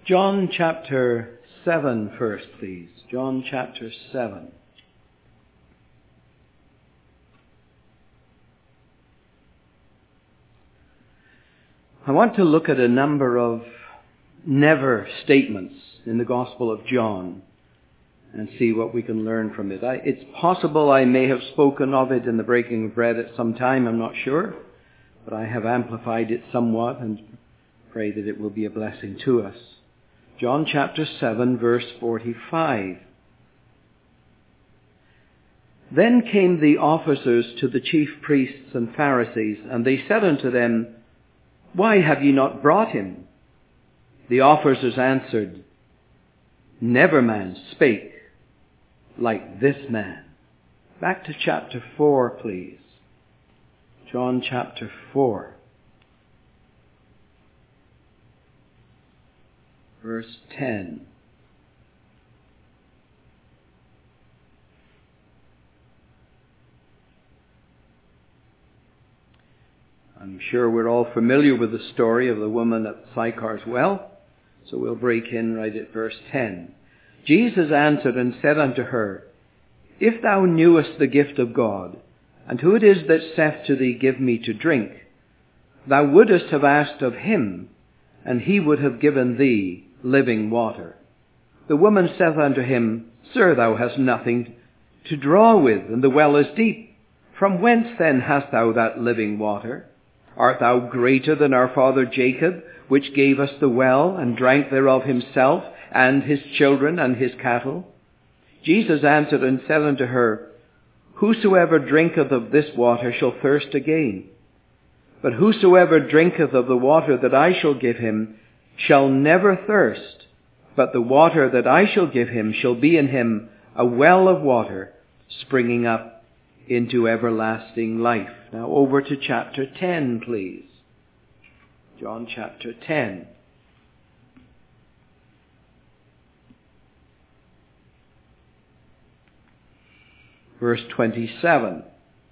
John chapter 7 first, please. John chapter 7. I want to look at a number of never statements in the Gospel of John and see what we can learn from it. It's possible I may have spoken of it in the breaking of bread at some time, I'm not sure, but I have amplified it somewhat and pray that it will be a blessing to us. John chapter 7, verse 45. Then came the officers to the chief priests and Pharisees, and they said unto them, Why have ye not brought him? The officers answered, Never man spake like this man. Back to chapter 4, please. John chapter 4. Verse 10. I'm sure we're all familiar with the story of the woman at Sychar's well, so we'll break in right at verse 10. Jesus answered and said unto her, If thou knewest the gift of God, and who it is that saith to thee, Give me to drink, thou wouldest have asked of him, and he would have given thee living water. The woman saith unto him, Sir, thou hast nothing to draw with, and the well is deep. From whence then hast thou that living water? Art thou greater than our father Jacob, which gave us the well, and drank thereof himself, and his children, and his cattle? Jesus answered and said unto her, Whosoever drinketh of this water shall thirst again. But whosoever drinketh of the water that I shall give him shall never thirst, but the water that I shall give him shall be in him a well of water springing up into everlasting life. Now over to chapter 10, please. John chapter 10. Verse 27.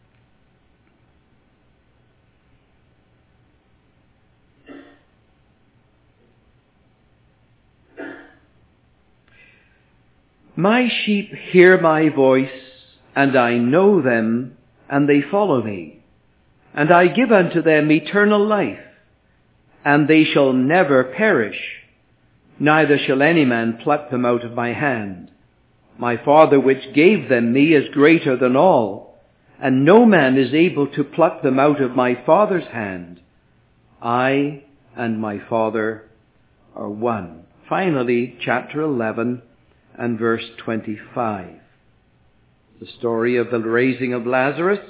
My sheep hear my voice, and I know them, and they follow me. And I give unto them eternal life, and they shall never perish, neither shall any man pluck them out of my hand. My Father which gave them me is greater than all, and no man is able to pluck them out of my Father's hand. I and my Father are one. Finally, chapter 11 and verse 25. The story of the raising of Lazarus.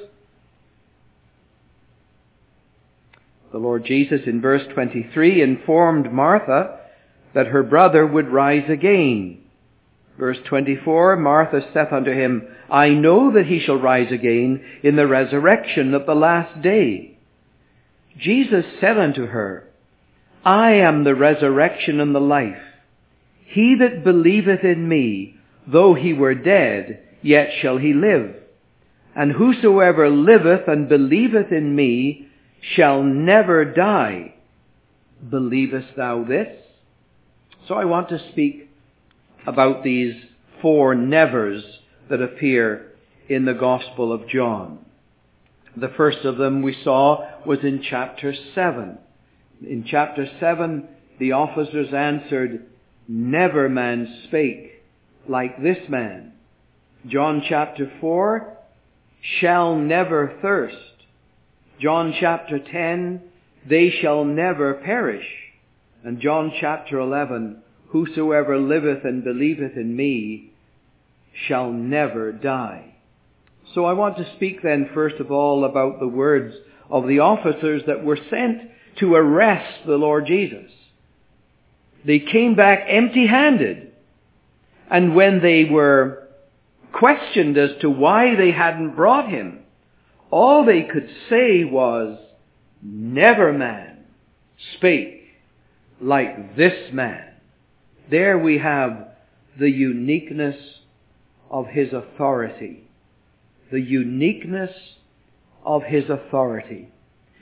The Lord Jesus in verse 23 informed Martha that her brother would rise again. Verse 24, Martha saith unto him, I know that he shall rise again in the resurrection of the last day. Jesus said unto her, I am the resurrection and the life. He that believeth in me, though he were dead, yet shall he live. And whosoever liveth and believeth in me shall never die. Believest thou this? So I want to speak about these four nevers that appear in the Gospel of John. The first of them we saw was in chapter 7. In chapter 7, the officers answered, Never man spake like this man. John chapter 4, shall never thirst. John chapter 10, they shall never perish. And John chapter 11, whosoever liveth and believeth in me shall never die. So I want to speak then first of all about the words of the officers that were sent to arrest the Lord Jesus. They came back empty-handed. And when they were questioned as to why they hadn't brought him, all they could say was, Never man spake like this man. There we have the uniqueness of his authority. The uniqueness of his authority.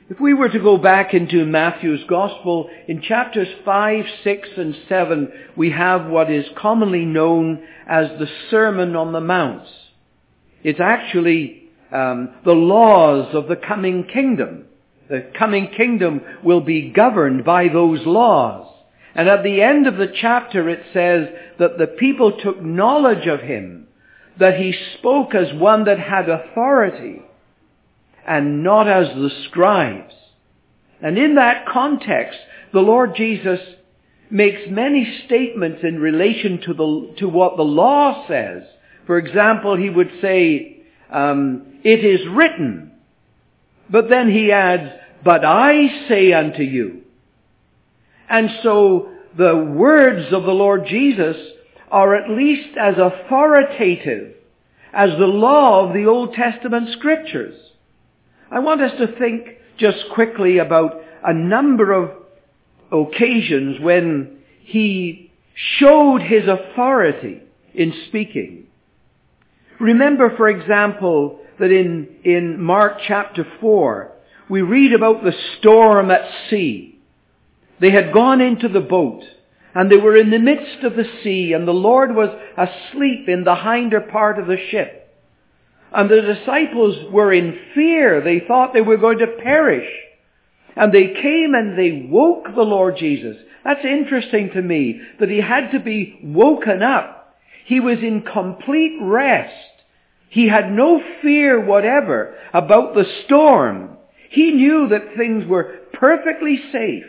If we were to go back into Matthew's Gospel, in chapters 5, 6, and 7, we have what is commonly known as the Sermon on the Mount. It's actually the laws of the coming kingdom. The coming kingdom will be governed by those laws. And at the end of the chapter it says that the people took knowledge of him, that he spoke as one that had authority, and not as the scribes. And in that context, the Lord Jesus makes many statements in relation to what the law says. For example, he would say, it is written. But then he adds, but I say unto you. And so the words of the Lord Jesus are at least as authoritative as the law of the Old Testament Scriptures. I want us to think just quickly about a number of occasions when he showed his authority in speaking. Remember, for example, that in Mark chapter 4, we read about the storm at sea. They had gone into the boat, and they were in the midst of the sea, and the Lord was asleep in the hinder part of the ship. And the disciples were in fear. They thought they were going to perish. And they came and they woke the Lord Jesus. That's interesting to me, that he had to be woken up. He was in complete rest. He had no fear whatever about the storm. He knew that things were perfectly safe.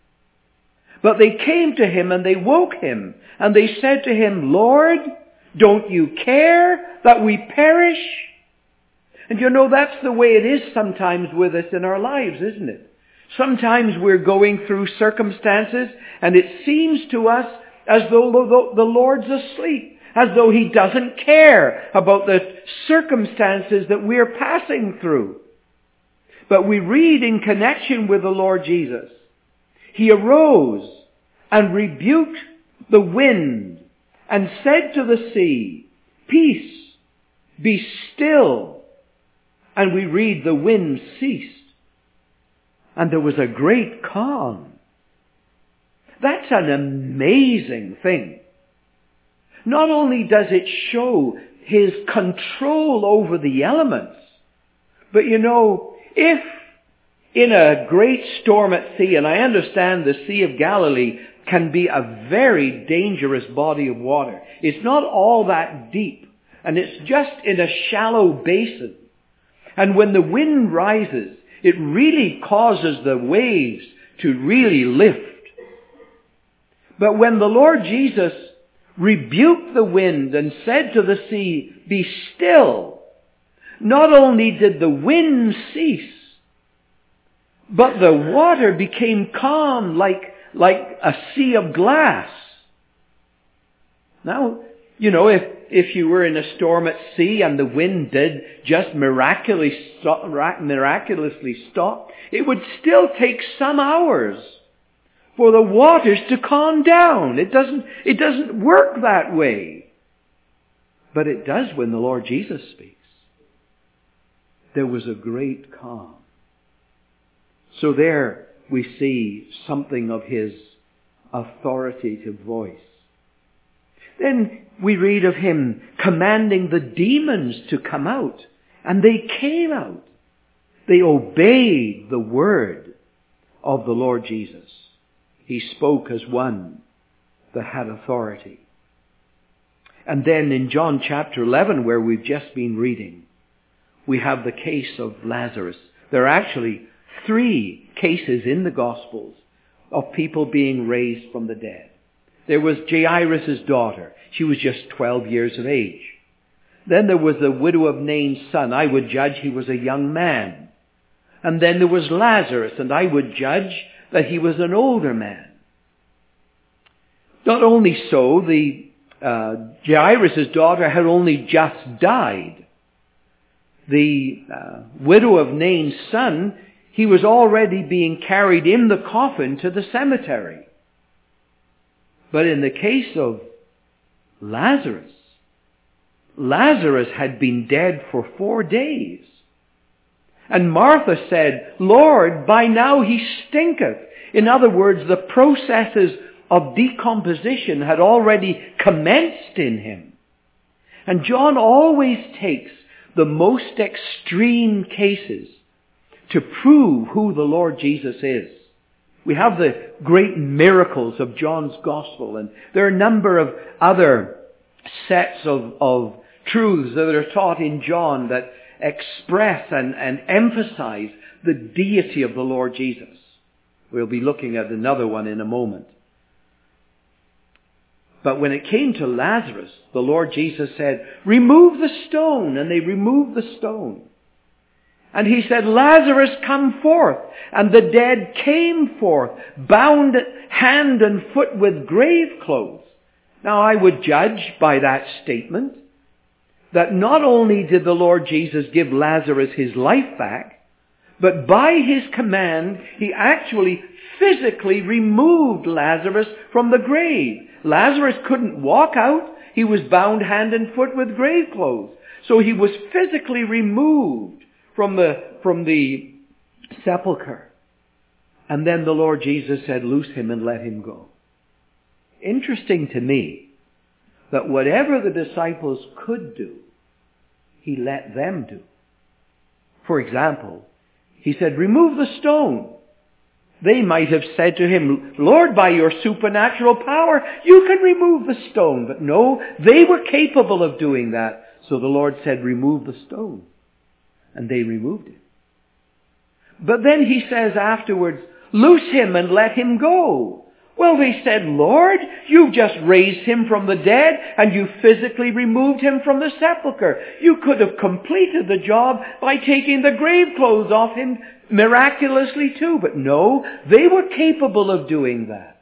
But they came to him and they woke him. And they said to him, Lord, don't you care that we perish? And you know, that's the way it is sometimes with us in our lives, isn't it? Sometimes we're going through circumstances and it seems to us as though the Lord's asleep, as though he doesn't care about the circumstances that we're passing through. But we read in connection with the Lord Jesus, he arose and rebuked the wind and said to the sea, peace, be still. And we read the wind ceased. And there was a great calm. That's an amazing thing. Not only does it show his control over the elements, but you know, if in a great storm at sea, and I understand the Sea of Galilee can be a very dangerous body of water. It's not all that deep, and it's just in a shallow basin. And when the wind rises, it really causes the waves to really lift. But when the Lord Jesus rebuked the wind and said to the sea, be still, not only did the wind cease, but the water became calm like a sea of glass. Now, you know, if you were in a storm at sea and the wind did just miraculously stop, it would still take some hours for the waters to calm down. It doesn't work that way. But it does when the Lord Jesus speaks. There was a great calm. So there we see something of his authoritative voice. Then we read of him commanding the demons to come out. And they came out. They obeyed the word of the Lord Jesus. He spoke as one that had authority. And then in John chapter 11, where we've just been reading, we have the case of Lazarus. There are actually 3 cases in the Gospels of people being raised from the dead. There was Jairus' daughter. She was just 12 years of age. Then there was the widow of Nain's son. I would judge he was a young man. And then there was Lazarus, and I would judge that he was an older man. Not only so, Jairus' daughter had only just died. The widow of Nain's son, he was already being carried in the coffin to the cemetery. But in the case of Lazarus had been dead for 4 days. And Martha said, Lord, by now he stinketh. In other words, the processes of decomposition had already commenced in him. And John always takes the most extreme cases to prove who the Lord Jesus is. We have the great miracles of John's Gospel, and there are a number of other sets of truths that are taught in John that express and emphasize the deity of the Lord Jesus. We'll be looking at another one in a moment. But when it came to Lazarus, the Lord Jesus said, remove the stone. And they removed the stone. And he said, Lazarus, come forth. And the dead came forth, bound hand and foot with grave clothes. Now I would judge by that statement that not only did the Lord Jesus give Lazarus his life back, but by his command, he actually physically removed Lazarus from the grave. Lazarus couldn't walk out. He was bound hand and foot with grave clothes. So he was physically removed from the sepulchre. And then the Lord Jesus said, loose him and let him go. Interesting to me that whatever the disciples could do, he let them do. For example, he said, remove the stone. They might have said to him, Lord, by your supernatural power, you can remove the stone. But no, they were capable of doing that. So the Lord said, remove the stone. And they removed it. But then he says afterwards, loose him and let him go. Well, they said, Lord, you just raised him from the dead and you physically removed him from the sepulchre. You could have completed the job by taking the grave clothes off him miraculously too. But no, they were capable of doing that.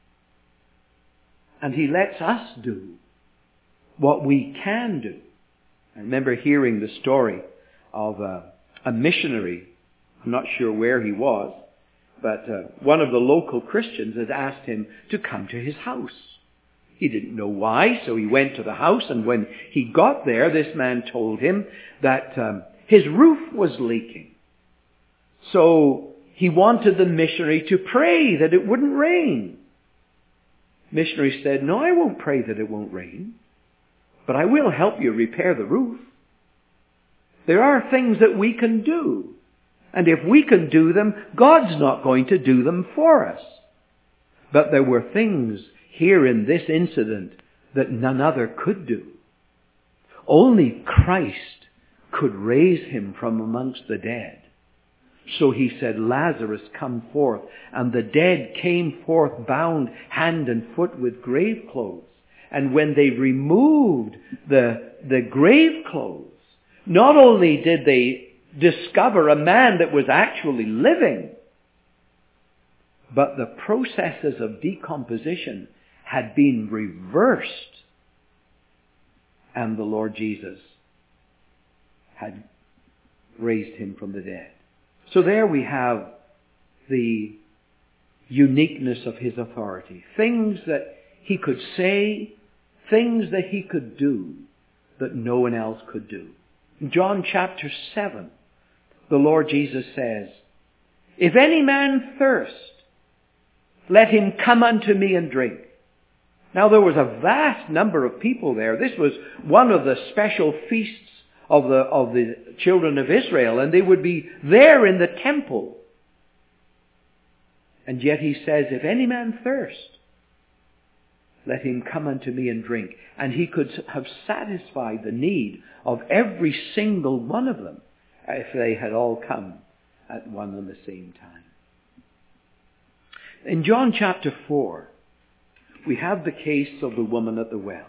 And he lets us do what we can do. I remember hearing the story of a missionary. I'm not sure where he was. But one of the local Christians had asked him to come to his house. He didn't know why, so he went to the house, and when he got there, this man told him that his roof was leaking. So he wanted the missionary to pray that it wouldn't rain. Missionary said, no, I won't pray that it won't rain, but I will help you repair the roof. There are things that we can do. And if we can do them, God's not going to do them for us. But there were things here in this incident that none other could do. Only Christ could raise him from amongst the dead. So he said, Lazarus, come forth. And the dead came forth bound hand and foot with grave clothes. And when they removed the grave clothes, not only did they discover a man that was actually living, but the processes of decomposition had been reversed, and the Lord Jesus had raised him from the dead. So there we have the uniqueness of his authority. Things that he could say, things that he could do that no one else could do. In John chapter 7, the Lord Jesus says, if any man thirst, let him come unto me and drink. Now there was a vast number of people there. This was one of the special feasts of the children of Israel, and they would be there in the temple. And yet he says, if any man thirst, let him come unto me and drink. And he could have satisfied the need of every single one of them if they had all come at one and the same time. In John chapter 4, we have the case of the woman at the well.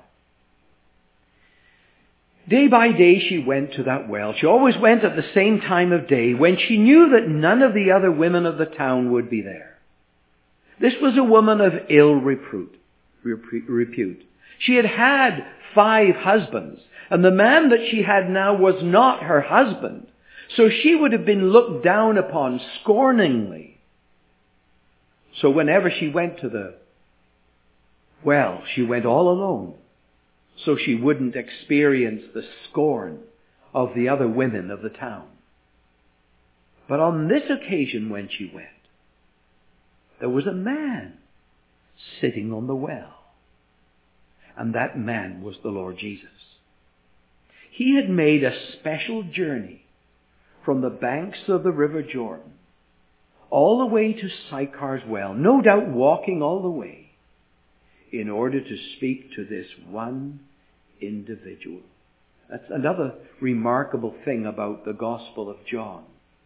Day by day she went to that well. She always went at the same time of day when she knew that none of the other women of the town would be there. This was a woman of ill repute. She had had 5 husbands, and the man that she had now was not her husband. So she would have been looked down upon scorningly. So whenever she went to the well, she went all alone, so she wouldn't experience the scorn of the other women of the town. But on this occasion when she went, there was a man sitting on the well. And that man was the Lord Jesus. He had made a special journey from the banks of the River Jordan all the way to Sychar's well, no doubt walking all the way, in order to speak to this one individual. That's another remarkable thing about the Gospel of John.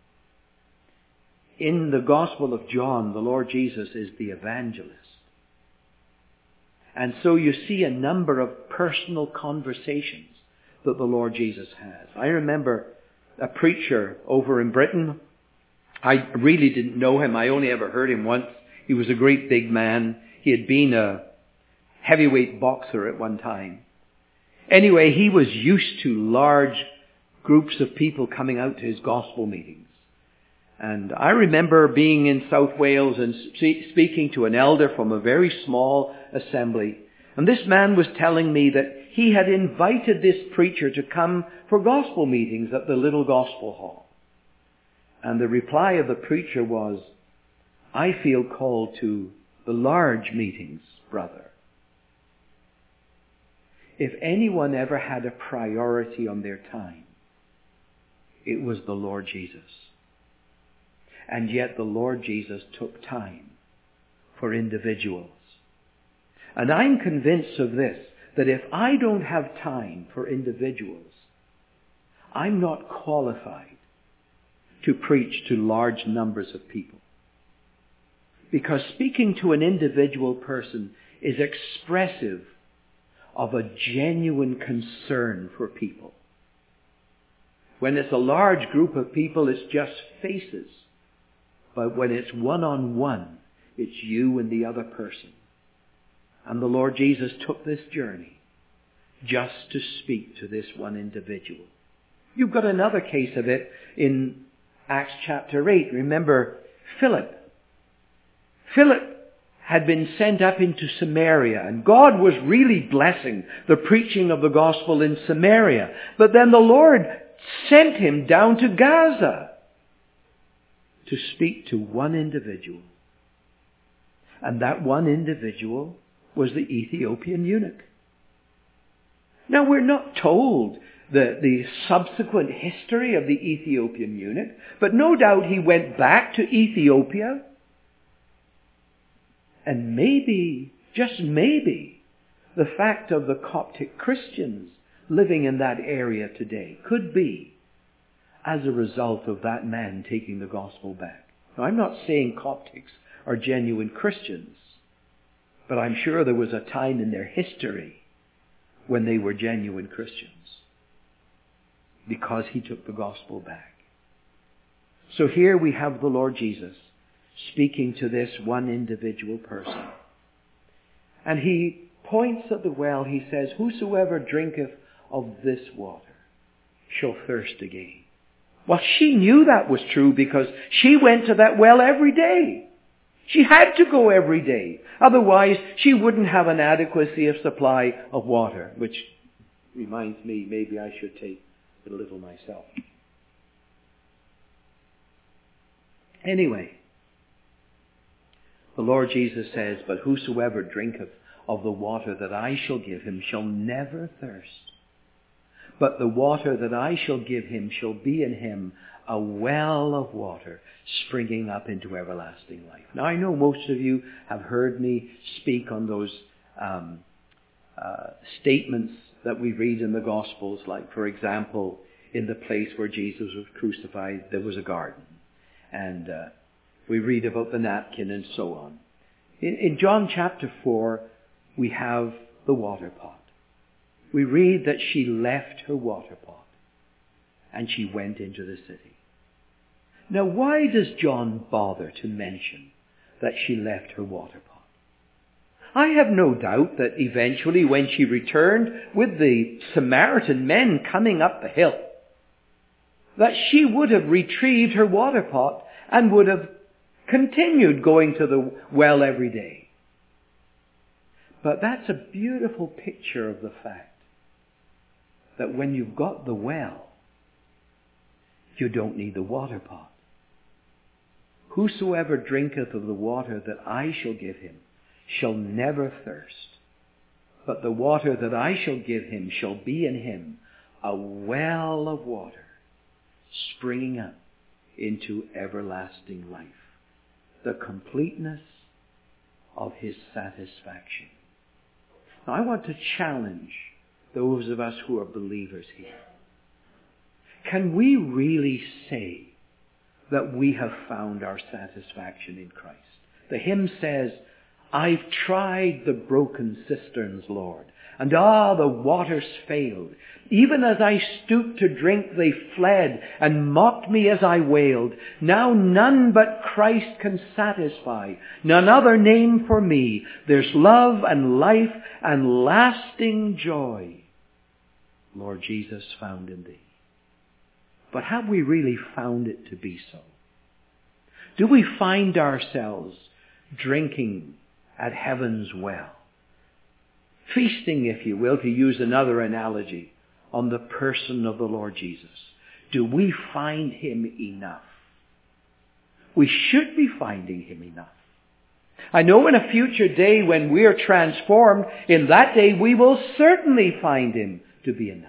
In the Gospel of John, the Lord Jesus is the evangelist. And so you see a number of personal conversations that the Lord Jesus has. I remember a preacher over in Britain. I really didn't know him. I only ever heard him once. He was a great big man. He had been a heavyweight boxer at one time. Anyway, he was used to large groups of people coming out to his gospel meetings. And I remember being in South Wales and speaking to an elder from a very small assembly. And this man was telling me that he had invited this preacher to come for gospel meetings at the little gospel hall. And the reply of the preacher was, "I feel called to the large meetings, brother." If anyone ever had a priority on their time, it was the Lord Jesus. And yet the Lord Jesus took time for individuals. And I'm convinced of this, that if I don't have time for individuals, I'm not qualified to preach to large numbers of people. Because speaking to an individual person is expressive of a genuine concern for people. When it's a large group of people, it's just faces. But when it's one-on-one, it's you and the other person. And the Lord Jesus took this journey just to speak to this one individual. You've got another case of it in Acts chapter 8. Remember Philip. Philip had been sent up into Samaria, and God was really blessing the preaching of the gospel in Samaria. But then the Lord sent him down to Gaza to speak to one individual. And that one individual was the Ethiopian eunuch. Now, we're not told the subsequent history of the Ethiopian eunuch, but no doubt he went back to Ethiopia. And maybe, just maybe, the fact of the Coptic Christians living in that area today could be as a result of that man taking the gospel back. Now, I'm not saying Coptics are genuine Christians, but I'm sure there was a time in their history when they were genuine Christians, because he took the gospel back. So here we have the Lord Jesus speaking to this one individual person. And he points at the well. He says, "Whosoever drinketh of this water shall thirst again." Well, she knew that was true because she went to that well every day. She had to go every day. Otherwise, she wouldn't have an adequacy of supply of water, which reminds me, maybe I should take it a little myself. Anyway, the Lord Jesus says, "But whosoever drinketh of the water that I shall give him shall never thirst. But the water that I shall give him shall be in him a well of water springing up into everlasting life." Now, I know most of you have heard me speak on those statements that we read in the Gospels, like, for example, in the place where Jesus was crucified, there was a garden. And we read about the napkin and so on. In John chapter 4, we have the water pot. We read that she left her water pot and she went into the city. Now, why does John bother to mention that she left her water pot? I have no doubt that eventually when she returned with the Samaritan men coming up the hill, that she would have retrieved her water pot and would have continued going to the well every day. But that's a beautiful picture of the fact that when you've got the well, you don't need the water pot. Whosoever drinketh of the water that I shall give him shall never thirst, but the water that I shall give him shall be in him a well of water, springing up into everlasting life. The completeness of his satisfaction. Now, I want to challenge those of us who are believers here. Can we really say that we have found our satisfaction in Christ? The hymn says, I've tried the broken cisterns, Lord, and the waters failed. Even as I stooped to drink, they fled and mocked me as I wailed. Now none but Christ can satisfy, none other name for me. There's love and life and lasting joy, Lord Jesus, found in thee. But have we really found it to be so? Do we find ourselves drinking at heaven's well? Feasting, if you will, to use another analogy, on the person of the Lord Jesus. Do we find him enough? We should be finding him enough. I know in a future day when we are transformed, in that day we will certainly find him to be enough.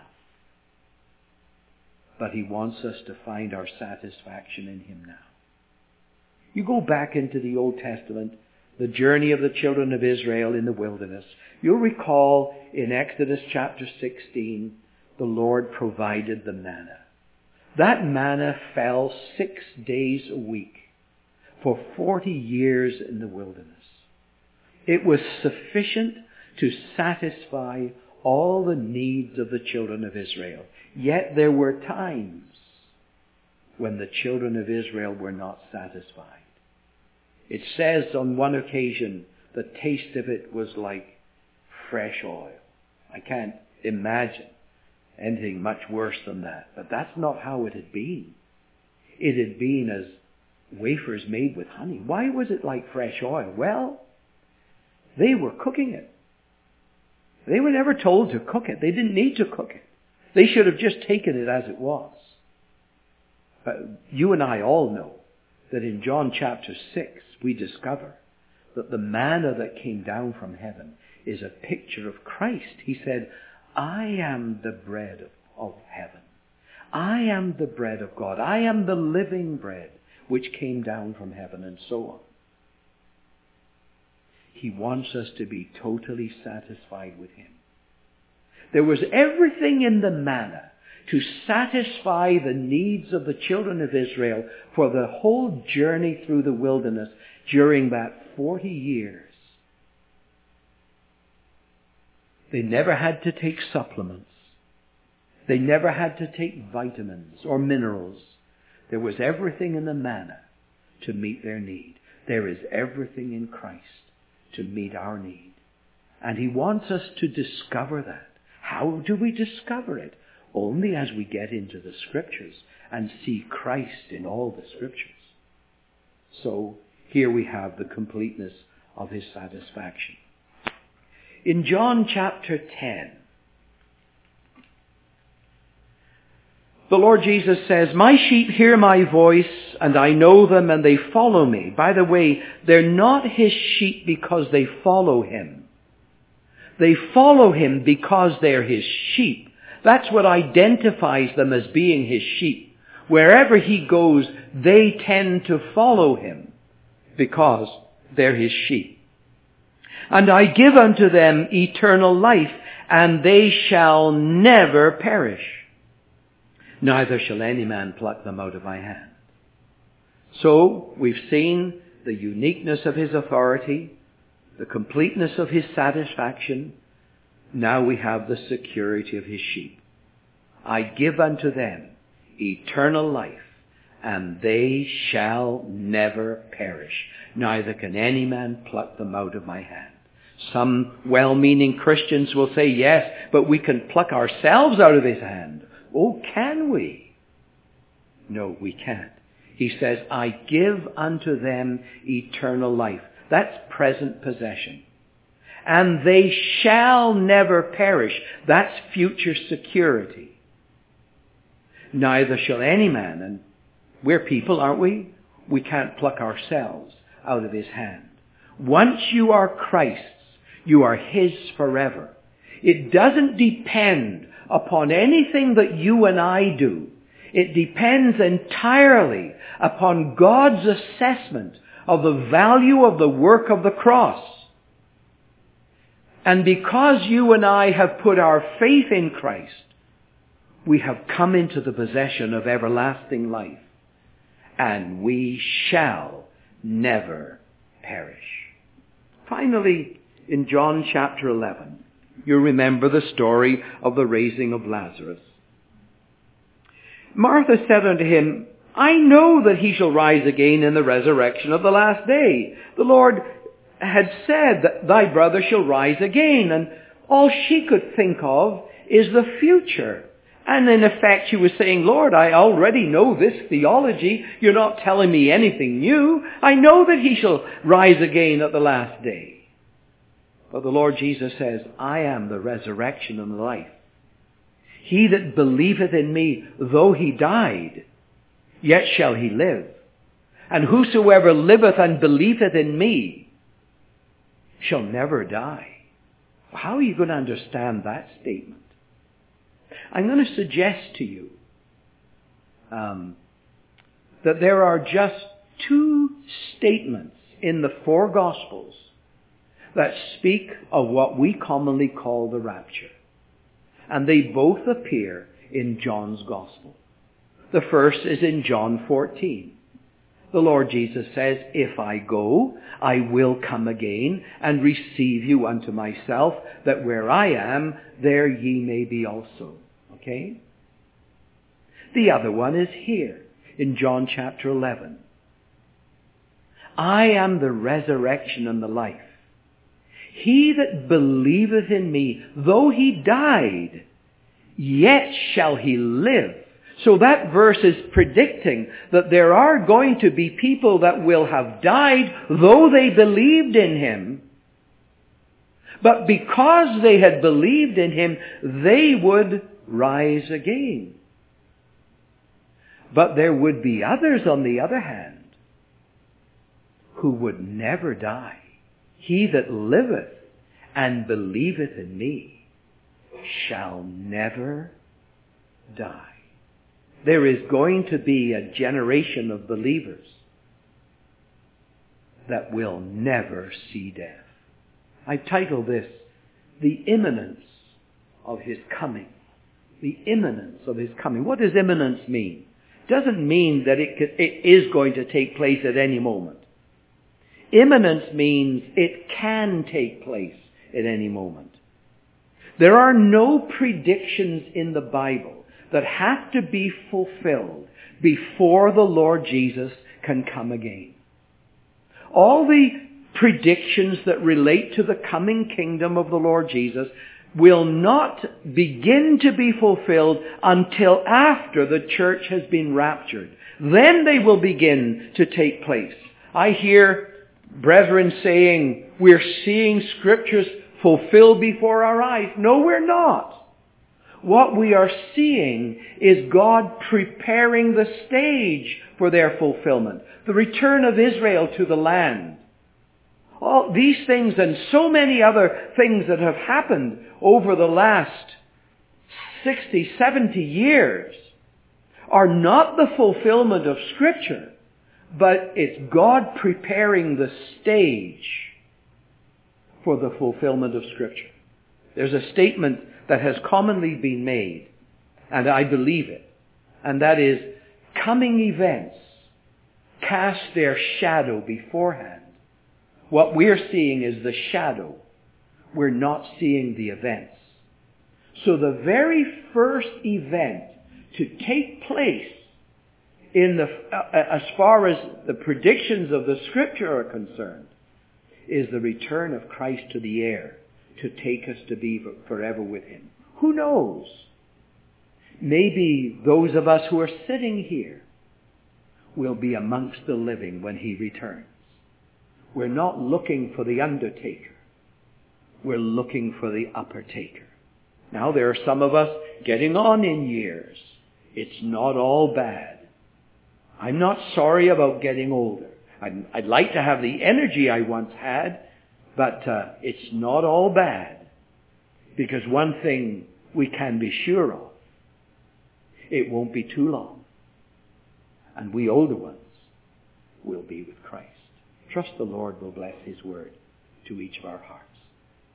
But he wants us to find our satisfaction in him now. You go back into the Old Testament, the journey of the children of Israel in the wilderness. You'll recall in Exodus chapter 16, the Lord provided the manna. That manna fell 6 days a week for 40 years in the wilderness. It was sufficient to satisfy all the needs of the children of Israel. Yet there were times when the children of Israel were not satisfied. It says on one occasion, the taste of it was like fresh oil. I can't imagine anything much worse than that. But that's not how it had been. It had been as wafers made with honey. Why was it like fresh oil? Well, they were cooking it. They were never told to cook it. They didn't need to cook it. They should have just taken it as it was. But you and I all know that in John chapter 6, we discover that the manna that came down from heaven is a picture of Christ. He said, I am the bread of heaven. I am the bread of God. I am the living bread which came down from heaven, and so on. He wants us to be totally satisfied with him. There was everything in the manna to satisfy the needs of the children of Israel for the whole journey through the wilderness during that 40 years. They never had to take supplements. They never had to take vitamins or minerals. There was everything in the manna to meet their need. There is everything in Christ to meet our need. And he wants us to discover that. How do we discover it? Only as we get into the Scriptures and see Christ in all the Scriptures. So here we have the completeness of his satisfaction. In John chapter 10, the Lord Jesus says, my sheep hear my voice, and I know them, and they follow me. By the way, they're not his sheep because they follow him. They follow him because they're his sheep. That's what identifies them as being his sheep. Wherever he goes, they tend to follow him because they're his sheep. And I give unto them eternal life, and they shall never perish. Neither shall any man pluck them out of my hand. So we've seen the uniqueness of his authority, the completeness of his satisfaction. Now we have the security of his sheep. I give unto them eternal life, and they shall never perish. Neither can any man pluck them out of my hand. Some well-meaning Christians will say, yes, but we can pluck ourselves out of his hand. Oh, can we? No, we can't. He says, I give unto them eternal life. That's present possession. And they shall never perish. That's future security. Neither shall any man, and we're people, aren't we? we can't pluck ourselves out of his hand. Once you are Christ's, you are his forever. It doesn't depend upon anything that you and I do. It depends entirely upon God's assessment of the value of the work of the cross. And because you and I have put our faith in Christ, we have come into the possession of everlasting life, and we shall never perish. Finally, in John chapter 11, you remember the story of the raising of Lazarus. Martha said unto him, I know that he shall rise again in the resurrection of the last day. The Lord had said that thy brother shall rise again, and all she could think of is the future. And in effect she was saying, Lord, I already know this theology. You're not telling me anything new. I know that he shall rise again at the last day. But the Lord Jesus says, I am the resurrection and the life. He that believeth in me, though he died, yet shall he live. And whosoever liveth and believeth in me shall never die. How are you going to understand that statement? I'm going to suggest to you that there are just two statements in the four Gospels that speak of what we commonly call the rapture. And they both appear in John's Gospel. The first is in John 14. The Lord Jesus says, if I go, I will come again and receive you unto myself, that where I am, there ye may be also. Okay? The other one is here in John chapter 11. I am the resurrection and the life. He that believeth in me, though he died, yet shall he live. So that verse is predicting that there are going to be people that will have died, though they believed in him. But because they had believed in him, they would rise again. But there would be others, on the other hand, who would never die. He that liveth and believeth in me shall never die. There is going to be a generation of believers that will never see death. I titled this, The Imminence of His Coming. The imminence of His coming. What does imminence mean? It doesn't mean that it is going to take place at any moment. Imminence means it can take place at any moment. There are no predictions in the Bible that have to be fulfilled before the Lord Jesus can come again. All the predictions that relate to the coming kingdom of the Lord Jesus will not begin to be fulfilled until after the church has been raptured. Then they will begin to take place. I hear brethren saying, we're seeing scriptures fulfilled before our eyes. No, we're not. What we are seeing is God preparing the stage for their fulfillment. The return of Israel to the land. All these things and so many other things that have happened over the last 60, 70 years are not the fulfillment of Scripture, but it's God preparing the stage for the fulfillment of Scripture. There's a statement that has commonly been made, and I believe it, and that is, coming events cast their shadow beforehand. What we're seeing is the shadow. We're not seeing the events. So the very first event to take place as far as the predictions of the Scripture are concerned is the return of Christ to the air to take us to be forever with Him. Who knows? Maybe those of us who are sitting here will be amongst the living when He returns. We're not looking for the undertaker. We're looking for the upper-taker. Now, there are some of us getting on in years. It's not all bad. I'm not sorry about getting older. I'd like to have the energy I once had, but it's not all bad. Because one thing we can be sure of, it won't be too long. And we older ones will be with Christ. Trust the Lord will bless his word to each of our hearts.